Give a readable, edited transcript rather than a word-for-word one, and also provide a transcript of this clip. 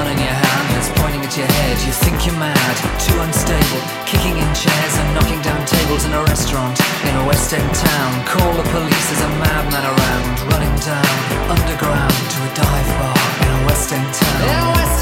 gun in your hand that's pointing at your head. You think you're mad, too unstable, kicking in chairs and knocking down tables in a restaurant in a West End town. Call the police, there's a madman around, running down underground to a dive bar in a West End town.